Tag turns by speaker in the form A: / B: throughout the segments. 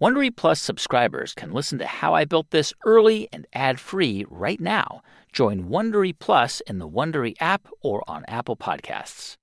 A: Wondery Plus subscribers can listen to How I Built This early and ad-free right now. Join Wondery Plus in the Wondery app or on Apple Podcasts.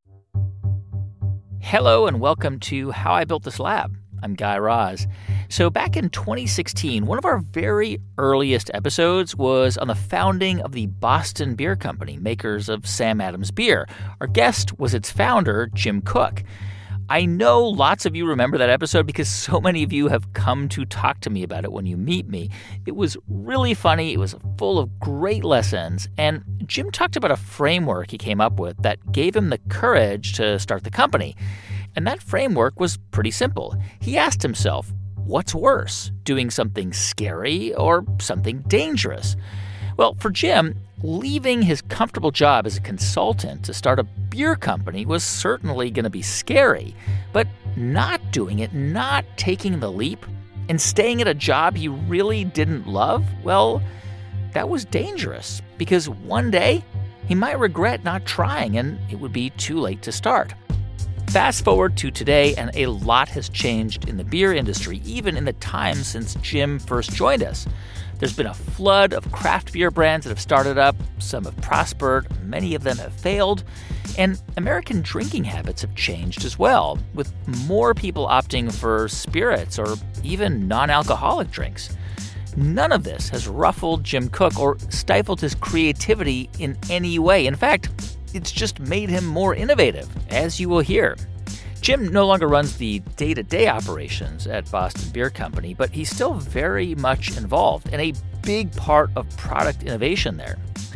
A: Hello and welcome to How I Built This Lab. I'm Guy Raz. So back in 2016, one of our very earliest episodes was on the founding of the Boston Beer Company, makers of Sam Adams beer. Our guest was its founder, Jim Koch. I know lots of you remember that episode because so many of you have come to talk to me about it when you meet me. It was really funny. It was full of great lessons. And Jim talked about a framework he came up with that gave him the courage to start the company. And that framework was pretty simple. He asked himself, what's worse, doing something scary or something dangerous? Well, for Jim, leaving his comfortable job as a consultant to start a beer company was certainly going to be scary. But not doing it, not taking the leap, and staying at a job he really didn't love, well, that was dangerous. Because one day, he might regret not trying, and it would be too late to start. Fast forward to today, and a lot has changed in the beer industry, even in the time since Jim first joined us. There's been a flood of craft beer brands that have started up. Some have prospered. Many of them have failed. And American drinking habits have changed as well, with more people opting for spirits or even non-alcoholic drinks. None of this has ruffled Jim Koch or stifled his creativity in any way. In fact, it's just made him more innovative, as you will hear. Jim no longer runs the day-to-day operations at Boston Beer Company, but he's still very much involved and a big part of product innovation there.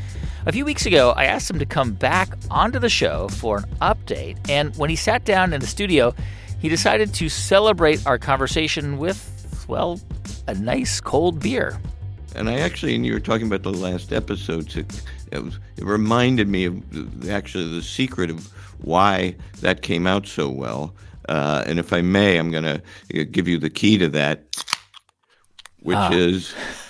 A: A few weeks ago, I asked him to come back onto the show for an update, and when he sat down in the studio, he decided to celebrate our conversation with, well, a nice cold beer.
B: And and you were talking about the last episodes, it reminded me of the secret of why that came out so well. And if I may, I'm going to give you the key to that, which is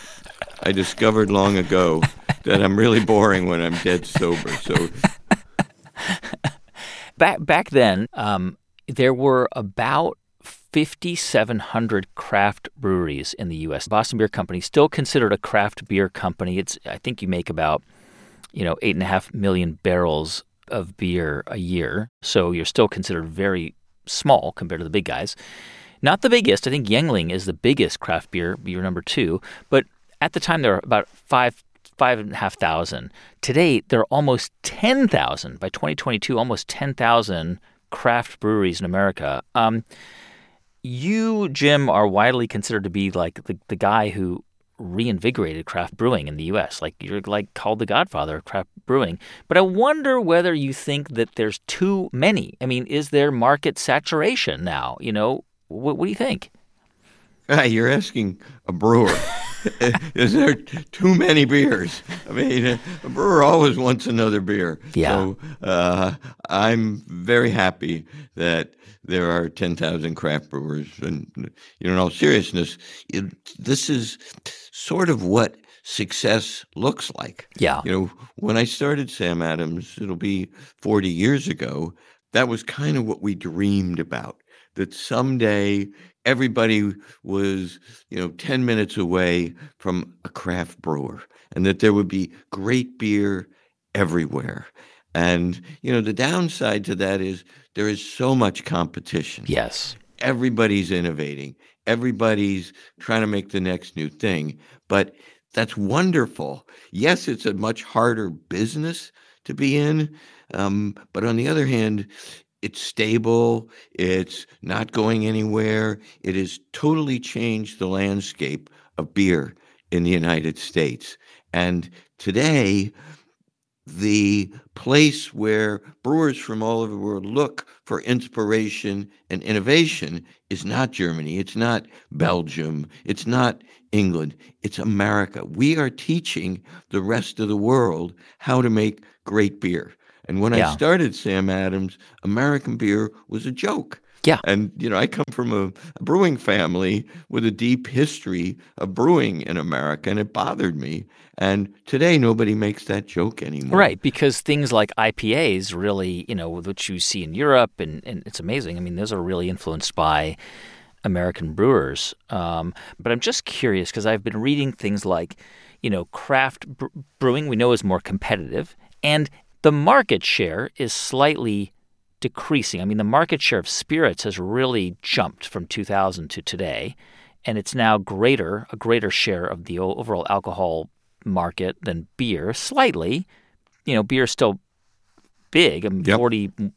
B: I discovered long ago that I'm really boring when I'm dead sober. So
A: back then, there were about 5,700 craft breweries in the U.S. Boston Beer Company still considered a craft beer company. I think you make about 8.5 million barrels of beer a year. So you're still considered very small compared to the big guys. Not the biggest. I think Yuengling is the biggest craft beer number 2. But at the time, there were about 5,500. Today, there are almost 10,000. By 2022, almost 10,000 craft breweries in America. You, Jim, are widely considered to be like the guy who reinvigorated craft brewing in the U.S. Like you're called the godfather of craft brewing. But I wonder whether you think that there's too many. I mean, is there market saturation now? What do you think?
B: You're asking a brewer. Is there too many beers? I mean, a brewer always wants another beer.
A: Yeah.
B: So I'm very happy that there are 10,000 craft brewers. And, in all seriousness, this is sort of what success looks like.
A: Yeah.
B: When I started Sam Adams, it'll be 40 years ago, that was kind of what we dreamed about, that someday everybody was, 10 minutes away from a craft brewer and that there would be great beer everywhere. And, the downside to that is there is so much competition.
A: Yes.
B: Everybody's innovating. Everybody's trying to make the next new thing. But that's wonderful. Yes, it's a much harder business to be in. But on the other hand, it's stable. It's not going anywhere. It has totally changed the landscape of beer in the United States. And today, the place where brewers from all over the world look for inspiration and innovation is not Germany. It's not Belgium. It's not England. It's America. We are teaching the rest of the world how to make great beer. And when I started Sam Adams, American beer was a joke.
A: Yeah.
B: And, I come from a brewing family with a deep history of brewing in America, and it bothered me. And today, nobody makes that joke anymore.
A: Right, because things like IPAs really, which you see in Europe, and it's amazing. I mean, those are really influenced by American brewers. But I'm just curious because I've been reading things like, craft brewing we know is more competitive, and the market share is slightly decreasing. I mean, the market share of spirits has really jumped from 2000 to today, and it's now a greater share of the overall alcohol market than beer, slightly. Beer is still big, I mean,
B: Yep.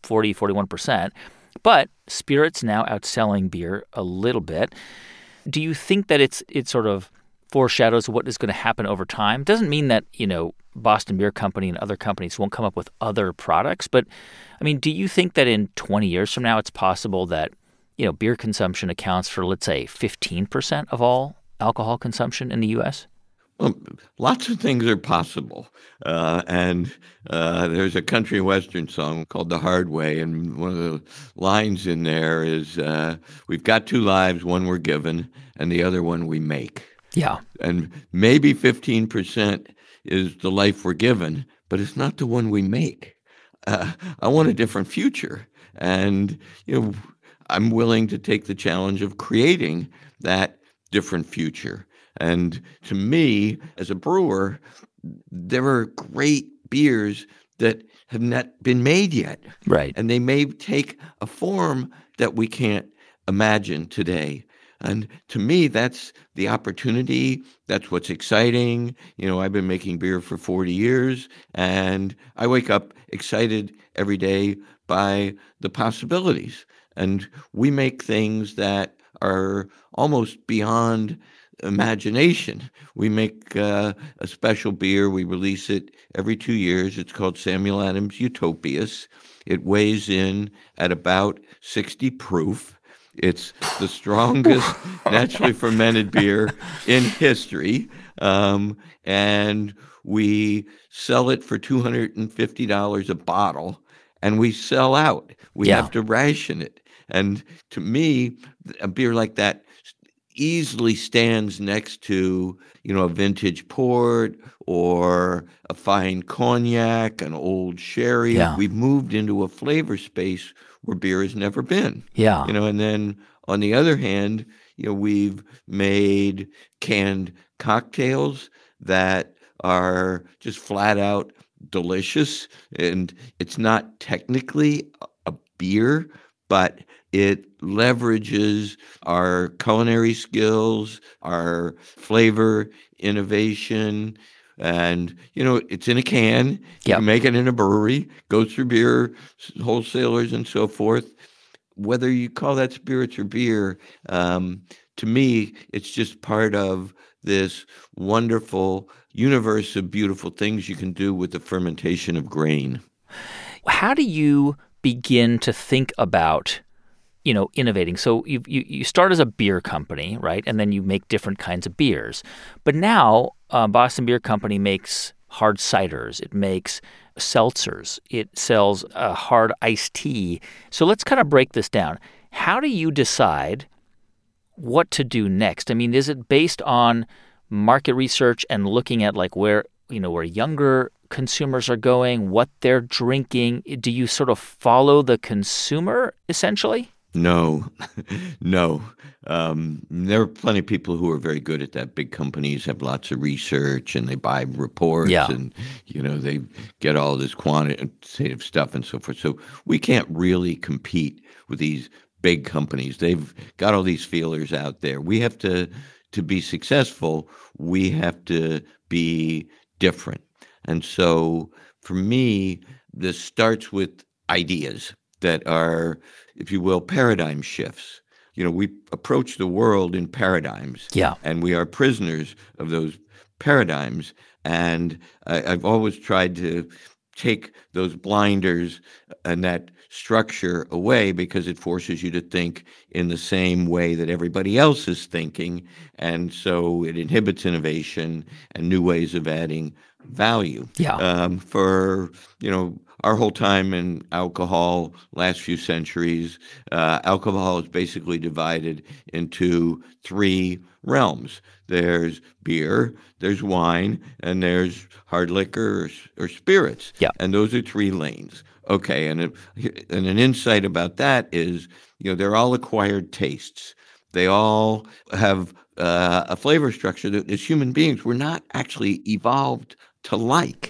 A: 41%. But spirits now outselling beer a little bit. Do you think that it sort of foreshadows what is going to happen over time? Doesn't mean that, Boston Beer Company and other companies won't come up with other products. But, I mean, do you think that in 20 years from now it's possible that, beer consumption accounts for, let's say, 15% of all alcohol consumption in the U.S.?
B: Well, lots of things are possible. And there's a country western song called The Hard Way, and one of the lines in there is, we've got two lives, one we're given, and the other one we make.
A: Yeah.
B: And maybe 15% is the life we're given, but it's not the one we make. I want a different future. And, I'm willing to take the challenge of creating that different future. And to me, as a brewer, there are great beers that have not been made yet.
A: Right.
B: And they may take a form that we can't imagine today. And to me, that's the opportunity. That's what's exciting. I've been making beer for 40 years, and I wake up excited every day by the possibilities. And we make things that are almost beyond imagination. We make a special beer. We release it every 2 years. It's called Samuel Adams Utopias. It weighs in at about 60 proof. It's the strongest naturally fermented beer in history. And we sell it for $250 a bottle, and we sell out. We have to ration it. And to me, a beer like that easily stands next to, a vintage port or a fine cognac, an old sherry.
A: Yeah.
B: We've moved into a flavor space where beer has never been.
A: Yeah.
B: And then on the other hand, we've made canned cocktails that are just flat out delicious. And it's not technically a beer, but it leverages our culinary skills, our flavor innovation, and, it's in a can. You can make it in a brewery, goes through beer wholesalers and so forth. Whether you call that spirits or beer, to me, it's just part of this wonderful universe of beautiful things you can do with the fermentation of grain.
A: How do you begin to think about, innovating? So you start as a beer company, right? And then you make different kinds of beers. But now Boston Beer Company makes hard ciders. It makes seltzers. It sells hard iced tea. So let's kind of break this down. How do you decide what to do next? I mean, is it based on market research and looking at like where younger consumers are going, what they're drinking? Do you sort of follow the consumer essentially?
B: No, no. There are plenty of people who are very good at that. Big companies have lots of research and they buy reports and, they get all this quantitative stuff and so forth. So we can't really compete with these big companies. They've got all these feelers out there. We have to be successful, we have to be different. And so for me, this starts with ideas that are, if you will, paradigm shifts. We approach the world in paradigms.
A: Yeah.
B: And we are prisoners of those paradigms. And I've always tried to take those blinders and that structure away because it forces you to think in the same way that everybody else is thinking. And so it inhibits innovation and new ways of adding value.
A: Yeah.
B: For, our whole time in alcohol, last few centuries, alcohol is basically divided into three realms. There's beer, there's wine, and there's hard liquor or spirits.
A: Yeah.
B: And those are three lanes. Okay, and an insight about that is, they're all acquired tastes. They all have a flavor structure that as human beings, we're not actually evolved to like.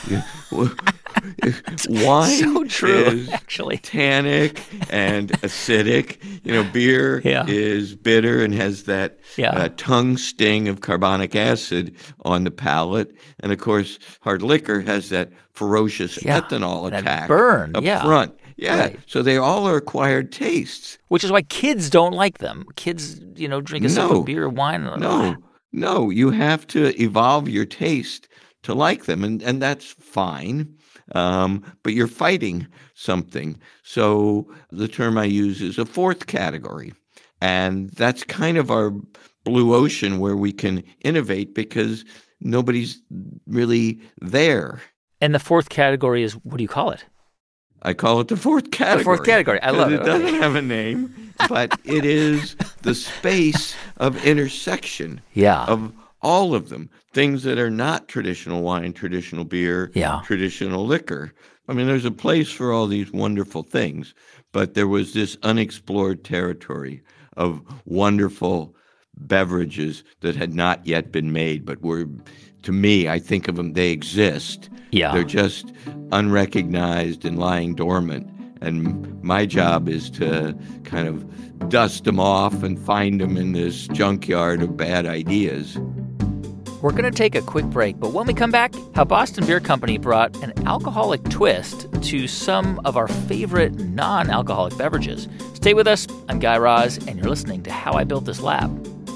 A: So
B: Wine
A: true,
B: is
A: actually.
B: tannic and acidic. Beer
A: Yeah.
B: is bitter and has that
A: Yeah.
B: tongue sting of carbonic acid on the palate. And of course, hard liquor has that ferocious
A: Yeah.
B: ethanol
A: That
B: attack
A: burn.
B: up
A: Yeah.
B: front. Yeah.
A: Right.
B: So they all are acquired tastes.
A: Which is why kids don't like them. Kids, drink a sip of
B: No,
A: beer or wine.
B: no, no. You have to evolve your taste to like them, and that's fine. But you're fighting something. So the term I use is a fourth category. And that's kind of our blue ocean where we can innovate because nobody's really there.
A: And the fourth category is, what do you call it?
B: I call it the fourth category.
A: The fourth category. I love it.
B: It doesn't have a name, but it is the space of intersection
A: Yeah.
B: of all of them. Things that are not traditional wine, traditional beer,
A: Yeah.
B: traditional liquor. I mean, there's a place for all these wonderful things, but there was this unexplored territory of wonderful beverages that had not yet been made, but were, to me, I think of them, they exist.
A: Yeah.
B: They're just unrecognized and lying dormant. And my job is to kind of dust them off and find them in this junkyard of bad ideas.
A: We're going to take a quick break, but when we come back, how Boston Beer Company brought an alcoholic twist to some of our favorite non-alcoholic beverages. Stay with us. I'm Guy Raz, and you're listening to How I Built This Lab.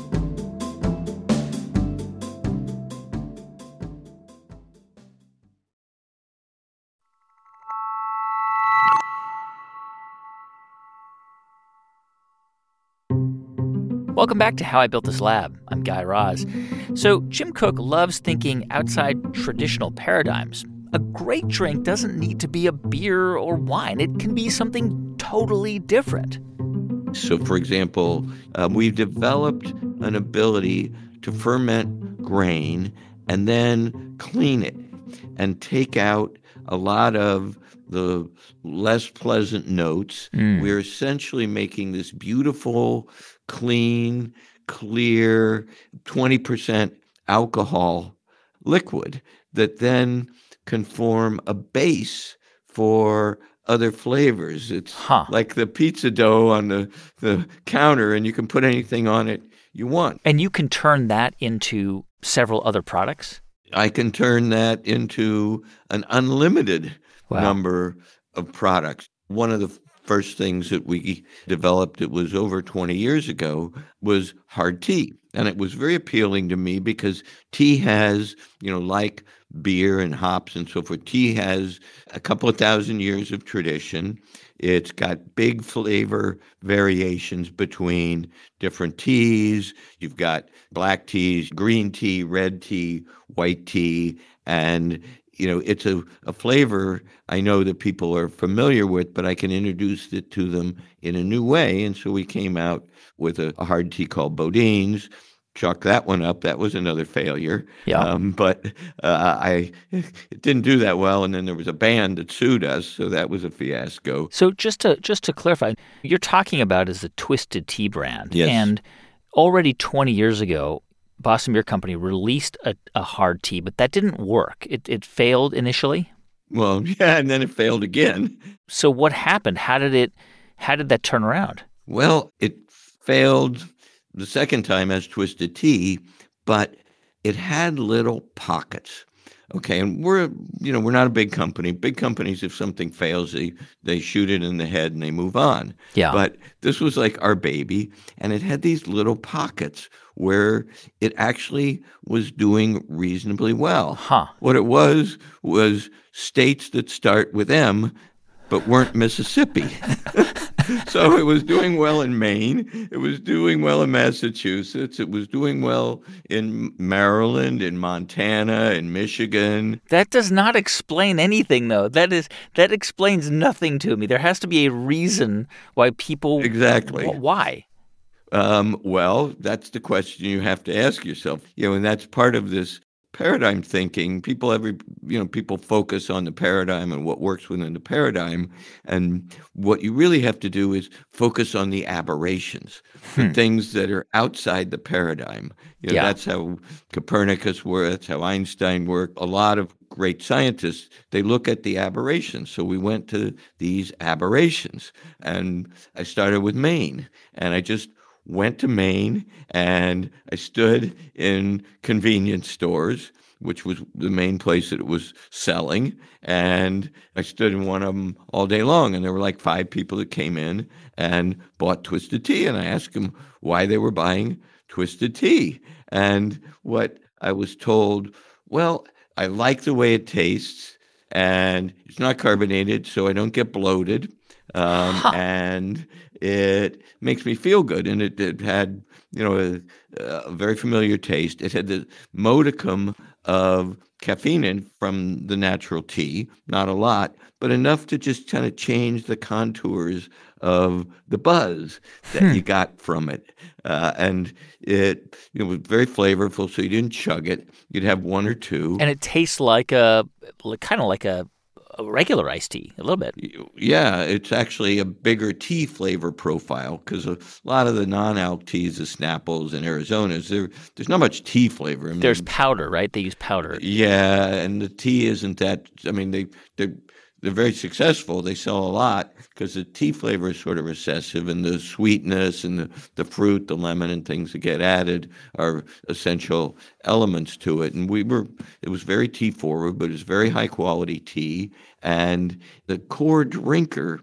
A: Welcome back to How I Built This Lab. I'm Guy Raz. So Jim Koch loves thinking outside traditional paradigms. A great drink doesn't need to be a beer or wine. It can be something totally different.
B: So, for example, we've developed an ability to ferment grain and then clean it and take out a lot of the less pleasant notes. We're essentially making this beautiful, clean, clear, 20% alcohol liquid that then can form a base for other flavors. It's like the pizza dough on the counter, and you can put anything on it you want.
A: And you can turn that into several other products?
B: I can turn that into an unlimited number of products. One of the first things that we developed, it was over 20 years ago, was hard tea. And it was very appealing to me because tea has, like beer and hops and so forth, tea has a couple of thousand years of tradition. It's got big flavor variations between different teas. You've got black teas, green tea, red tea, white tea, and it's a flavor I know that people are familiar with, but I can introduce it to them in a new way. And so we came out with a hard tea called Bodine's. Chalk that one up. That was another failure.
A: Yeah.
B: But it didn't do that well. And then there was a band that sued us, so that was a fiasco.
A: So just to clarify, you're talking about is the Twisted Tea brand.
B: Yes.
A: And already 20 years ago, Boston Beer Company released a hard tea, but that didn't work. It failed initially?
B: Well, yeah, and then it failed again.
A: So what happened? How did that turn around?
B: Well, it failed the second time as Twisted Tea, but it had little pockets. Okay, and we're not a big company. Big companies, if something fails, they shoot it in the head and they move on.
A: Yeah.
B: But this was like our baby, and it had these little pockets where it actually was doing reasonably well. What it was states that start with M but weren't Mississippi. So it was doing well in Maine. It was doing well in Massachusetts. It was doing well in Maryland, in Montana, in Michigan.
A: That does not explain anything, though. That explains nothing to me. There has to be a reason why people...
B: Exactly.
A: Why?
B: Well, that's the question you have to ask yourself. And that's part of this paradigm thinking, people focus on the paradigm and what works within the paradigm. And what you really have to do is focus on the aberrations, the things that are outside the paradigm.
A: Yeah.
B: That's how Copernicus worked, that's how Einstein worked. A lot of great scientists, they look at the aberrations. So we went to these aberrations. And I started with Maine. And I just went to Maine and I stood in convenience stores, which was the main place that it was selling. And I stood in one of them all day long. And there were like 5 people that came in and bought Twisted Tea. And I asked them why they were buying Twisted Tea. And what I was told, well, I like the way it tastes and it's not carbonated, so I don't get bloated. And it makes me feel good. And it had, a very familiar taste. It had the modicum of caffeine in from the natural tea, not a lot, but enough to just kind of change the contours of the buzz that you got from it. And it was very flavorful, so you didn't chug it. You'd have one or two.
A: And it tastes like kind of like a regular iced tea, a little bit.
B: Yeah, it's actually a bigger tea flavor profile because a lot of the non-alc teas, the Snapples and Arizonas, there's not much tea flavor.
A: There's powder, right? They use powder.
B: Yeah, and the tea isn't that. I mean, they're very successful. They sell a lot because the tea flavor is sort of recessive, and the sweetness and the fruit, the lemon and things that get added are essential elements to it. And it was very tea forward, but it's very high quality tea. And the core drinker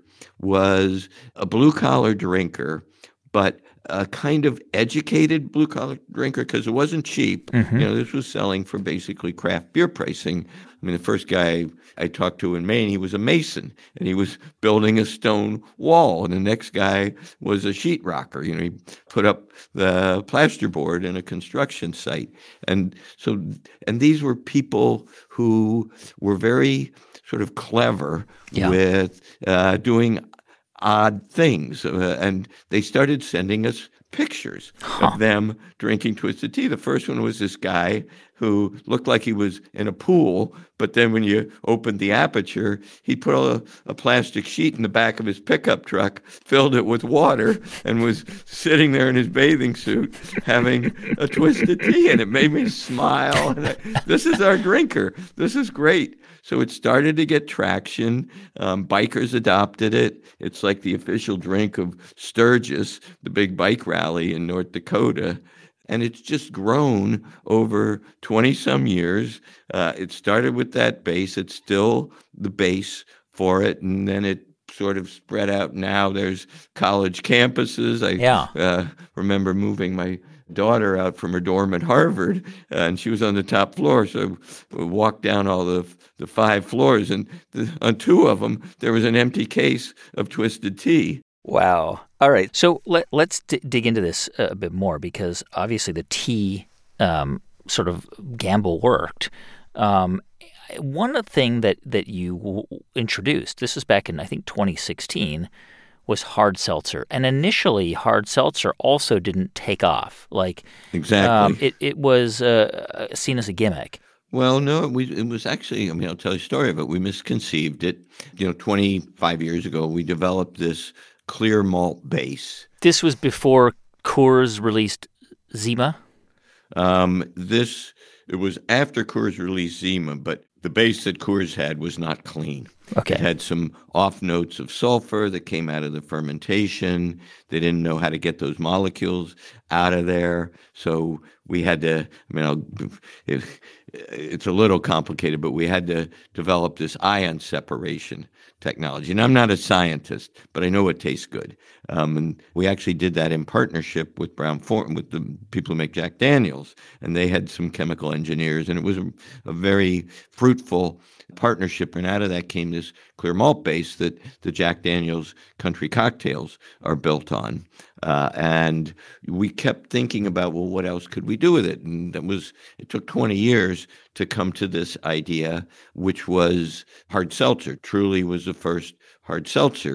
B: was a blue collar drinker, but a kind of educated blue collar drinker because it wasn't cheap. This was selling for basically craft beer pricing. I mean, the first guy I talked to in Maine, he was a mason and he was building a stone wall. And the next guy was a sheetrocker. He put up the plasterboard in a construction site. And these were people who were very sort of clever with doing odd things. And they started sending us pictures of them drinking Twisted Tea. The first one was this guy who looked like he was in a pool, but then when you opened the aperture, he put a plastic sheet in the back of his pickup truck, filled it with water, and was sitting there in his bathing suit having a Twisted Tea. And it made me smile. This is our drinker. This is great. So it started to get traction. Bikers adopted it. It's like the official drink of Sturgis, the big bike rally in North Dakota. And it's just grown over 20-some years. It started with that base. It's still the base for it. And then it sort of spread out. Now there's college campuses. I remember moving my daughter out from her dorm at Harvard, and she was on the top floor. So we walked down all the 5 floors, and on 2 of them, there was an empty case of Twisted Tea.
A: Wow. All right. So let's dig into this a bit more because obviously the tea sort of gamble worked. One thing that you introduced, this is back in, I think, 2016, was hard seltzer. And initially, hard seltzer also didn't take off.
B: Exactly.
A: It was seen as a gimmick.
B: Well, no, it was actually, I'll tell you a story of it. We misconceived it. 25 years ago, we developed this clear malt base.
A: This was before Coors released Zima?
B: It was after Coors released Zima, but the base that Coors had was not clean.
A: Okay.
B: It had some off notes of sulfur that came out of the fermentation. They didn't know how to get those molecules out of there. So we had to, it's a little complicated, but we had to develop this ion separation technology. And I'm not a scientist, but I know it tastes good. And we actually did that in partnership with Brown-Forman, with the people who make Jack Daniels. And they had some chemical engineers, and it was a very fruitful partnership. And out of that came this clear malt base that the Jack Daniels country cocktails are built on. And we kept thinking about, well, what else could we do with it? And it took 20 years to come to this idea, which was hard seltzer. Truly was the first hard seltzer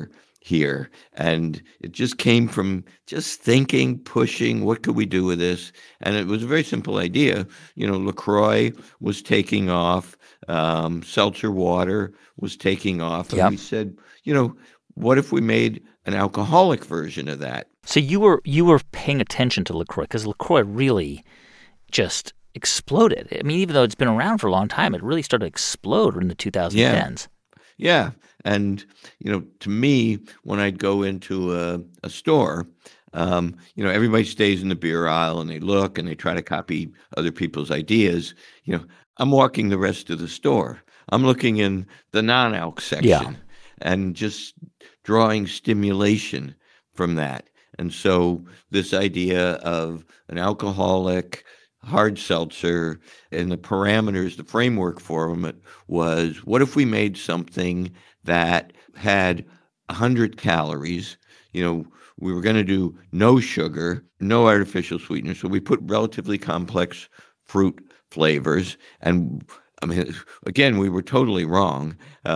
B: here. And it just came from just thinking, pushing, what could we do with this? And it was a very simple idea. LaCroix was taking off. Seltzer water was taking off. And
A: Yep.
B: we said, what if we made an alcoholic version of that?
A: So you were paying attention to LaCroix because LaCroix really just exploded. I mean, even though it's been around for a long time, it really started to explode in the 2010s.
B: Yeah. And, to me, when I'd go into a store, everybody stays in the beer aisle and they look and they try to copy other people's ideas. I'm walking the rest of the store. I'm looking in the non-alc section and just drawing stimulation from that. And so this idea of an alcoholic hard seltzer and the parameters, the framework for them was, what if we made something that had 100 calories? We were going to do no sugar, no artificial sweetener. So we put relatively complex fruit flavors. And I mean, again, we were totally wrong.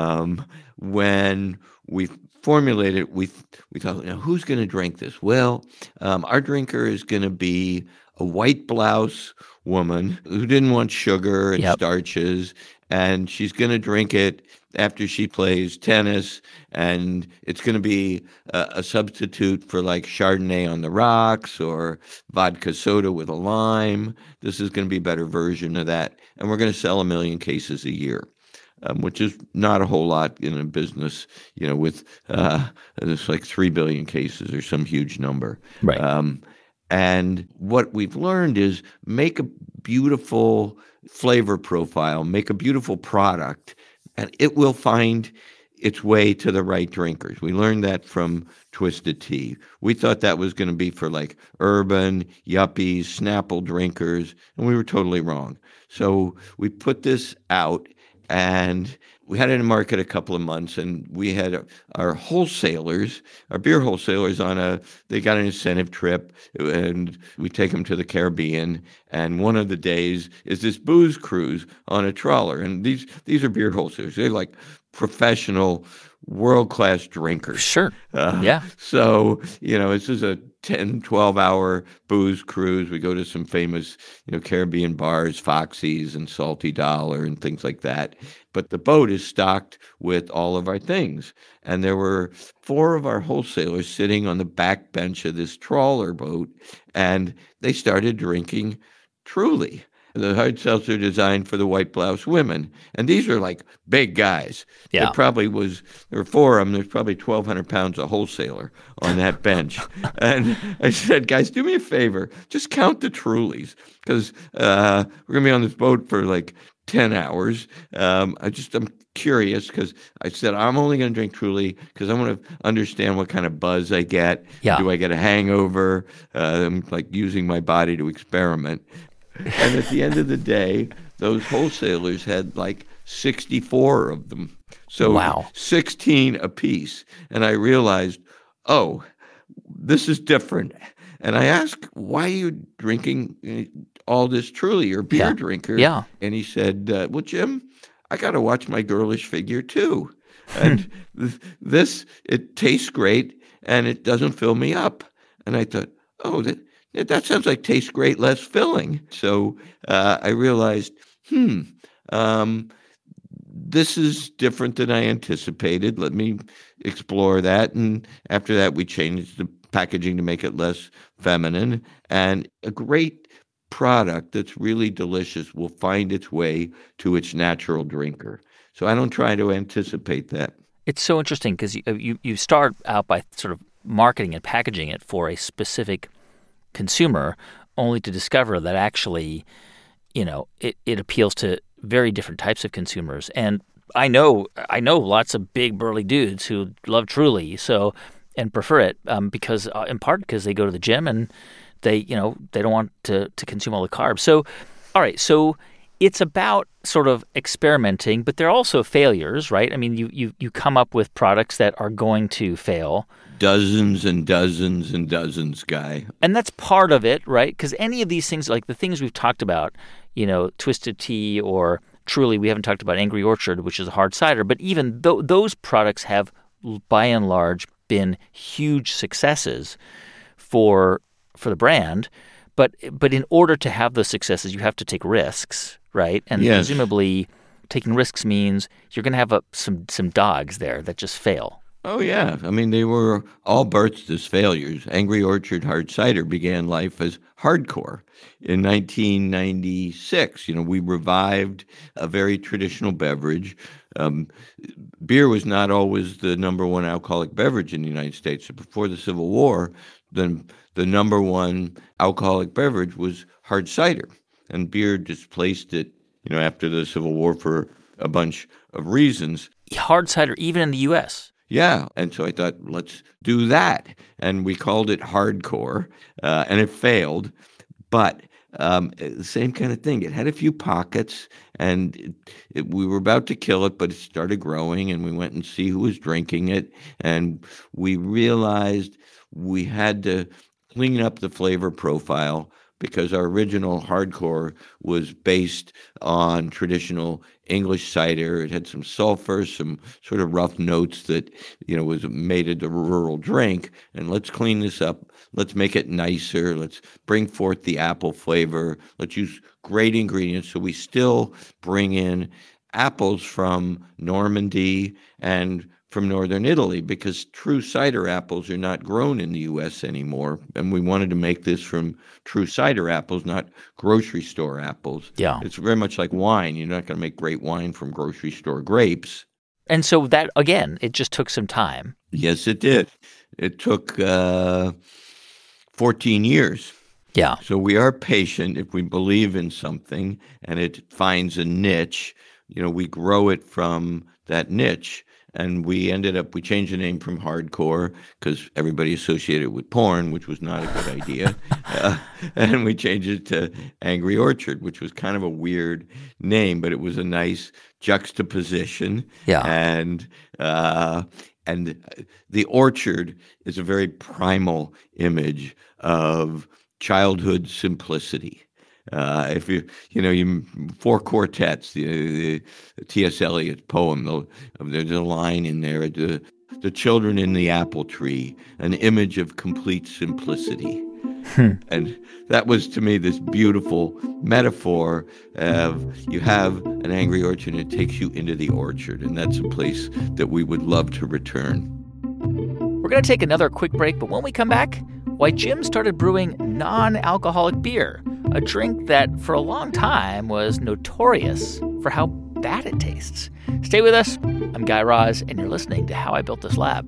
B: When we formulated, we thought, who's going to drink this? Well, our drinker is going to be a white blouse woman who didn't want sugar and starches, and she's going to drink it after she plays tennis, and it's going to be a substitute for like Chardonnay on the rocks or vodka soda with a lime. This is going to be a better version of that, and we're going to sell 1 million cases a year. Which is not a whole lot in a business, with it's like 3 billion cases or some huge number.
A: Right.
B: And what we've learned is make a beautiful flavor profile, make a beautiful product, and it will find its way to the right drinkers. We learned that from Twisted Tea. We thought that was going to be for like urban, yuppies, Snapple drinkers, and we were totally wrong. So we put this out, and we had it in the market a couple of months, and we had our wholesalers, our beer wholesalers they got an incentive trip, and we take them to the Caribbean. And one of the days is this booze cruise on a trawler. And these are beer wholesalers. They're like professional, world-class drinkers.
A: Sure. Yeah.
B: So, this is a 10, 12-hour booze cruise. We go to some famous, Caribbean bars, Foxy's and Salty Dollar and things like that. But the boat is stocked with all of our things. And there were 4 of our wholesalers sitting on the back bench of this trawler boat, and they started drinking Truly, the hard seltzer designed for the white blouse women. And these are like big guys.
A: Yeah.
B: There were 4 of them. There's probably 1,200 pounds of wholesaler on that bench. And I said, guys, do me a favor. Just count the Trulies, because we're going to be on this boat for like 10 hours. I'm curious, because I said, I'm only going to drink Truly because I want to understand what kind of buzz I get.
A: Yeah.
B: Do I get a hangover? I'm like using my body to experiment. And at the end of the day, those wholesalers had like 64 of them. So
A: wow.
B: 16 apiece. And I realized, oh, this is different. And I asked, why are you drinking all this Truly? You're a beer drinker.
A: Yeah.
B: And he said, well, Jim, I got to watch my girlish figure too. And it tastes great and it doesn't fill me up. And I thought, oh, that sounds like tastes great, less filling. So I realized, this is different than I anticipated. Let me explore that. And after that, we changed the packaging to make it less feminine. And a great product that's really delicious will find its way to its natural drinker. So I don't try to anticipate that.
A: It's so interesting because you start out by sort of marketing and packaging it for a specific consumer, only to discover that actually, it appeals to very different types of consumers. And I know lots of big burly dudes who love Truly, and prefer it because in part because they go to the gym and they don't want to consume all the carbs. So, all right, so it's about sort of experimenting, but there are also failures, right? I mean, you come up with products that are going to fail.
B: Dozens and dozens and dozens, Guy.
A: And that's part of it, right? Because any of these things, like the things we've talked about, Twisted Tea or Truly, we haven't talked about Angry Orchard, which is a hard cider, but even those products have, by and large, been huge successes for the brand. But in order to have those successes, you have to take risks, right? And
B: Yes.
A: presumably taking risks means you're going to have some dogs there that just fail.
B: Oh, yeah. I mean, they were all birthed as failures. Angry Orchard Hard Cider began life as hardcore. In 1996, we revived a very traditional beverage. Beer was not always the number one alcoholic beverage in the United States. So before the Civil War, the number one alcoholic beverage was hard cider. And beer displaced it, after the Civil War for a bunch of reasons.
A: Hard cider, even in the U.S.
B: Yeah. And so I thought, let's do that. And we called it hardcore, and it failed. But the same kind of thing. It had a few pockets, and we were about to kill it, but it started growing, and we went and see who was drinking it. And we realized we had to clean up the flavor profile because our original hardcore was based on traditional English cider. It had some sulfur, some sort of rough notes that, was made it a rural drink. And let's clean this up. Let's make it nicer. Let's bring forth the apple flavor. Let's use great ingredients. So we still bring in apples from Normandy and from northern Italy, because true cider apples are not grown in the U.S. anymore. And we wanted to make this from true cider apples, not grocery store apples.
A: Yeah.
B: It's very much like wine. You're not going to make great wine from grocery store grapes.
A: And so that, again, it just took some time.
B: Yes, it did. It took 14 years.
A: Yeah.
B: So we are patient. If we believe in something and it finds a niche, we grow it from that niche. And we changed the name from hardcore because everybody associated it with porn, which was not a good idea. And we changed it to Angry Orchard, which was kind of a weird name, but it was a nice juxtaposition.
A: Yeah.
B: And the orchard is a very primal image of childhood simplicity. If you four quartets, the T.S. Eliot poem, there's a line in there, the children in the apple tree, an image of complete simplicity. And that was, to me, this beautiful metaphor of you have an angry orchard and it takes you into the orchard. And that's a place that we would love to return.
A: We're going to take another quick break, but when we come back, why Jim started brewing non-alcoholic beer, a drink that for a long time was notorious for how bad it tastes. Stay with us. I'm Guy Raz, and you're listening to How I Built This Lab.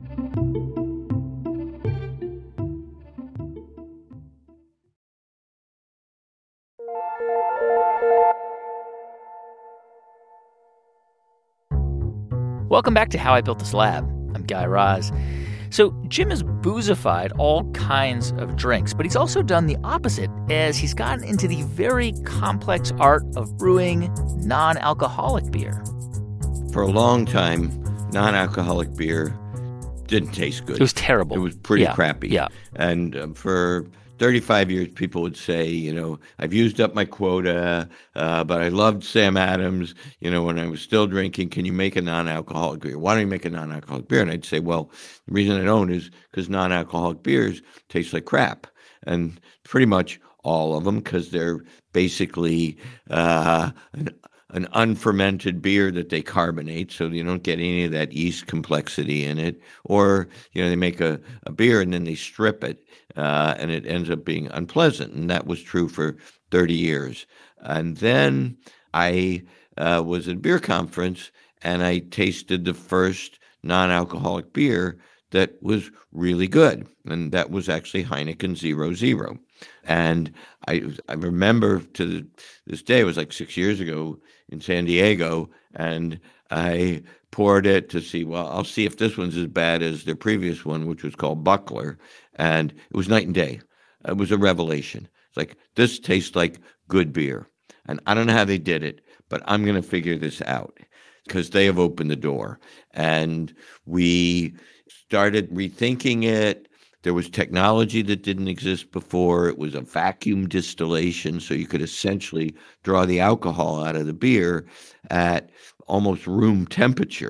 A: Welcome back to How I Built This Lab. I'm Guy Raz. So Jim has boozified all kinds of drinks, but he's also done the opposite as he's gotten into the very complex art of brewing non-alcoholic beer.
B: For a long time, non-alcoholic beer didn't taste good.
A: It was terrible.
B: It was pretty crappy.
A: Yeah.
B: And for 35 years, people would say, I've used up my quota, but I loved Sam Adams, when I was still drinking. Can you make a non-alcoholic beer? Why don't you make a non-alcoholic beer? And I'd say, well, the reason I don't is because non-alcoholic beers taste like crap. And pretty much all of them, because they're basically an unfermented beer that they carbonate, so you don't get any of that yeast complexity in it. Or, they make a beer and then they strip it, and it ends up being unpleasant. And that was true for 30 years. And then I was at a beer conference, and I tasted the first non-alcoholic beer that was really good. And that was actually Heineken 0.0. And I remember to this day, it was like 6 years ago in San Diego, and I poured it to see, well, I'll see if this one's as bad as the previous one, which was called Buckler. And it was night and day. It was a revelation. It's like, this tastes like good beer. And I don't know how they did it, but I'm going to figure this out because they have opened the door. And we started rethinking it. There was technology that didn't exist before. It was a vacuum distillation, so you could essentially draw the alcohol out of the beer at almost room temperature.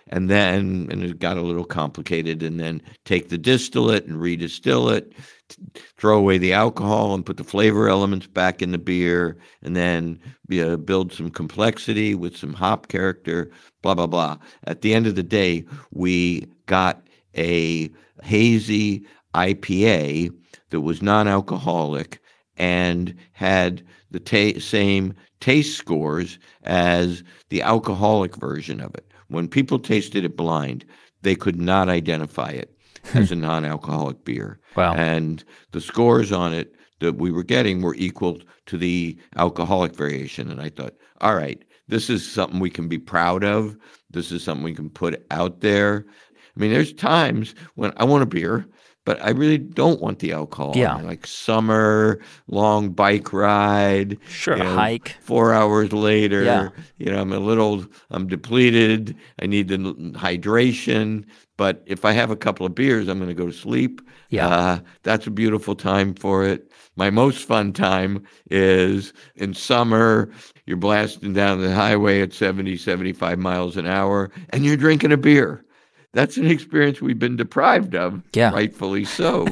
B: and it got a little complicated, and then take the distillate and redistill it, throw away the alcohol and put the flavor elements back in the beer, and then build some complexity with some hop character, blah, blah, blah. At the end of the day, we got a hazy IPA that was non-alcoholic and had the same taste scores as the alcoholic version of it. When people tasted it blind, they could not identify it as a non-alcoholic beer.
A: Wow.
B: And the scores on it that we were getting were equal to the alcoholic variation. And I thought, all right, this is something we can be proud of. This is something we can put out there. I mean, there's times when I want a beer, but I really don't want the alcohol.
A: Yeah.
B: Like summer, long bike ride.
A: Sure, hike.
B: 4 hours later,
A: Yeah.
B: I'm depleted. I need the hydration. But if I have a couple of beers, I'm going to go to sleep.
A: Yeah.
B: That's a beautiful time for it. My most fun time is in summer. You're blasting down the highway at 70, 75 miles an hour, and you're drinking a beer. That's an experience we've been deprived of, rightfully so.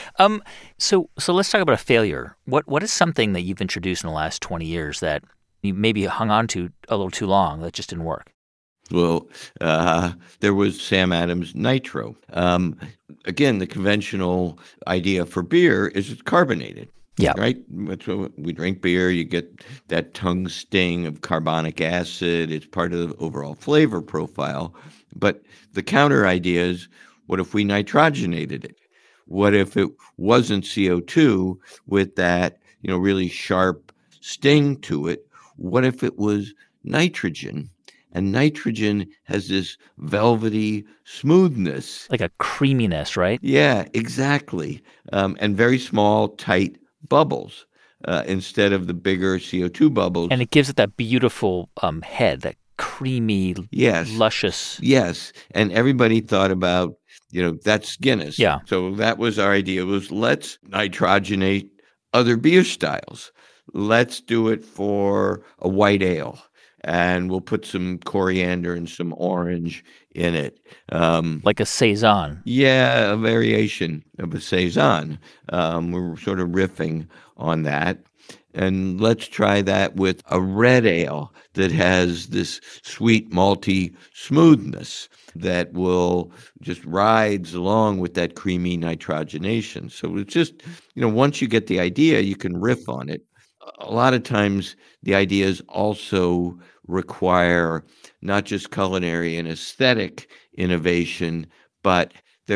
A: So let's talk about a failure. What is something that you've introduced in the last 20 years that you maybe hung on to a little too long that just didn't work?
B: Well, there was Sam Adams Nitro. Again, the conventional idea for beer is it's carbonated.
A: Yeah.
B: Right? That's what we drink beer. You get that tongue sting of carbonic acid. It's part of the overall flavor profile. But the counter idea is, what if we nitrogenated it? What if it wasn't CO2 with that, really sharp sting to it? What if it was nitrogen? And nitrogen has this velvety smoothness.
A: Like a creaminess, right?
B: Yeah, exactly. And very small, tight bubbles instead of the bigger CO2 bubbles.
A: And it gives it that beautiful head, that creamy, luscious.
B: Yes. And everybody thought about, that's Guinness.
A: Yeah.
B: So that was our idea, was let's nitrogenate other beer styles. Let's do it for a white ale. And we'll put some coriander and some orange in it.
A: Like a Saison.
B: Yeah, a variation of a Saison. We're sort of riffing on that. And let's try that with a red ale that has this sweet, malty smoothness that will just rides along with that creamy nitrogenation. So it's just, once you get the idea, you can riff on it. A lot of times the ideas also require not just culinary and aesthetic innovation, but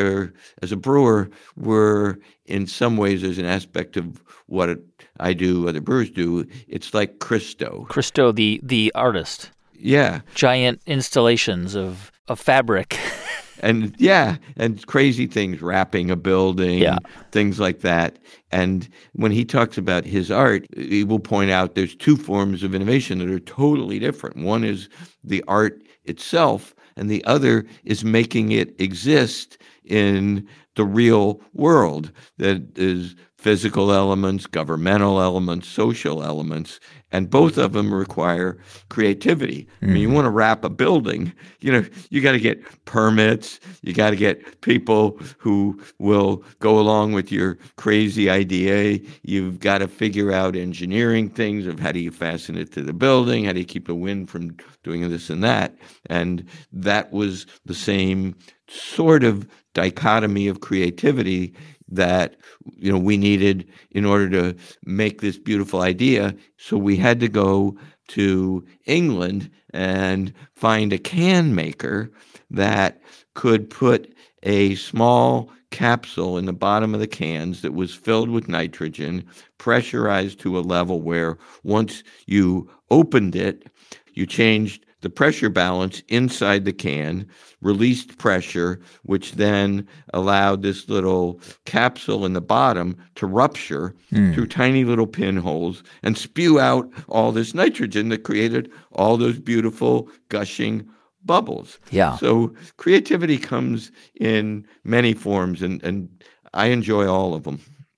B: as a brewer, we're in some ways, there's an aspect of what I do, other brewers do. It's like Christo.
A: Christo, the artist.
B: Yeah.
A: Giant installations of fabric.
B: And crazy things, wrapping a building, things like that. And when he talks about his art, he will point out there's two forms of innovation that are totally different. One is the art itself, and the other is making it exist in the real world. That is physical elements, governmental elements, social elements, and both of them require creativity. I mean, you want to wrap a building, you got to get permits, you got to get people who will go along with your crazy idea. You've got to figure out engineering things of how do you fasten it to the building, how do you keep the wind from doing this and that. And that was the same sort of dichotomy of creativity that we needed in order to make this beautiful idea. So we had to go to England and find a can maker that could put a small capsule in the bottom of the cans that was filled with nitrogen, pressurized to a level where once you opened it, you changed the pressure balance inside the can, released pressure, which then allowed this little capsule in the bottom to rupture through tiny little pinholes and spew out all this nitrogen that created all those beautiful gushing bubbles.
A: Yeah.
B: So creativity comes in many forms, and I enjoy all of them.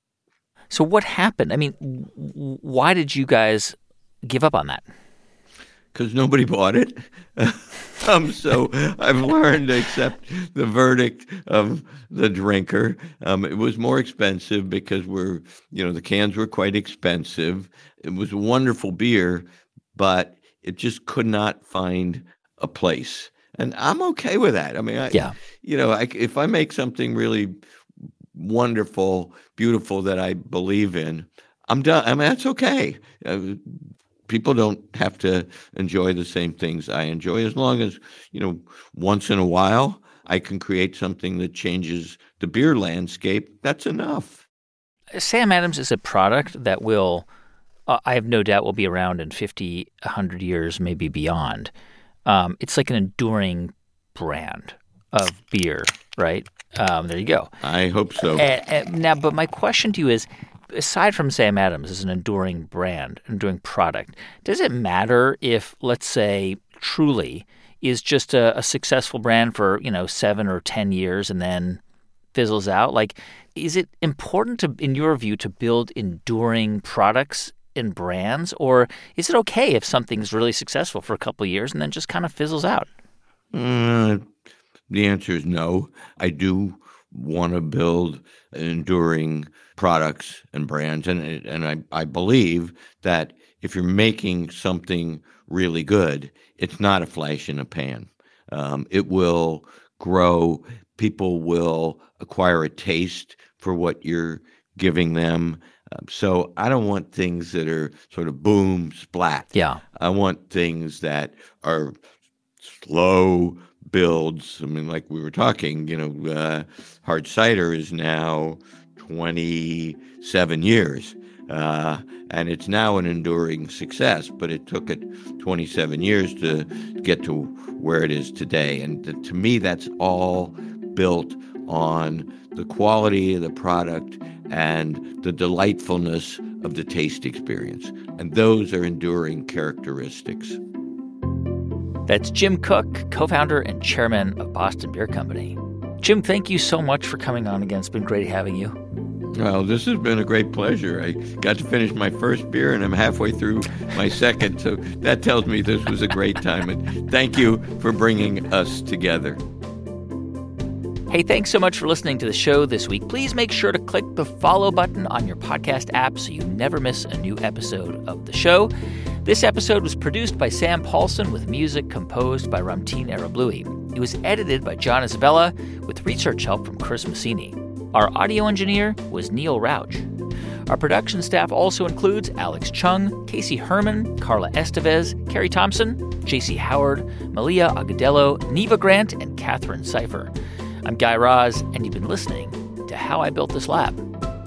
A: So what happened? I mean, why did you guys give up on that?
B: because nobody bought it. So I've learned to accept the verdict of the drinker. It was more expensive because the cans were quite expensive. It was a wonderful beer, but it just could not find a place. And I'm okay with that. I mean, if I make something really wonderful, beautiful that I believe in, I'm done. I mean, that's okay. People don't have to enjoy the same things I enjoy, as long as, once in a while I can create something that changes the beer landscape. That's enough.
A: Sam Adams is a product that I have no doubt will be around in 50, 100 years, maybe beyond. It's like an enduring brand of beer, right? There you go.
B: I hope so.
A: Now, but my question to you is, aside from Sam Adams as an enduring brand, enduring product, does it matter if, let's say, Truly is just a successful brand for, 7 or 10 years and then fizzles out? Like, is it important in your view, to build enduring products and brands, or is it okay if something's really successful for a couple of years and then just kind of fizzles out?
B: The answer is no. I do want to build enduring products and brands, and I believe that if you're making something really good, it's not a flash in a pan. It will grow. People will acquire a taste for what you're giving them. So I don't want things that are sort of boom, splat.
A: Yeah.
B: I want things that are slow builds. I mean, like we were talking, hard cider is now 27 years. And it's now an enduring success, but it took it 27 years to get to where it is today. And to me, that's all built on the quality of the product and the delightfulness of the taste experience. And those are enduring characteristics.
A: That's Jim Koch, co-founder and chairman of Boston Beer Company. Jim, thank you so much for coming on again. It's been great having you.
B: Well, this has been a great pleasure. I got to finish my first beer, and I'm halfway through my second, so that tells me this was a great time. And thank you for bringing us together.
A: Hey, thanks so much for listening to the show this week. Please make sure to click the follow button on your podcast app so you never miss a new episode of the show. This episode was produced by Sam Paulson with music composed by Ramtin Arablouei. It was edited by John Isabella with research help from Chris Massini. Our audio engineer was Neil Rauch. Our production staff also includes Alex Chung, Casey Herman, Carla Estevez, Carrie Thompson, J.C. Howard, Malia Agudelo, Neva Grant, and Catherine Cipher. I'm Guy Raz, and you've been listening to How I Built This Lab.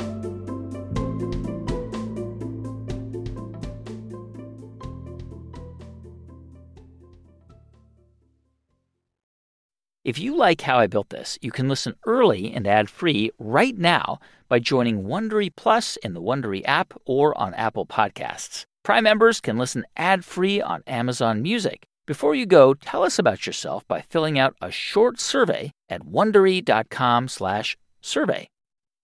A: If you like How I Built This, you can listen early and ad-free right now by joining Wondery Plus in the Wondery app or on Apple Podcasts. Prime members can listen ad-free on Amazon Music. Before you go, tell us about yourself by filling out a short survey at Wondery.com/survey.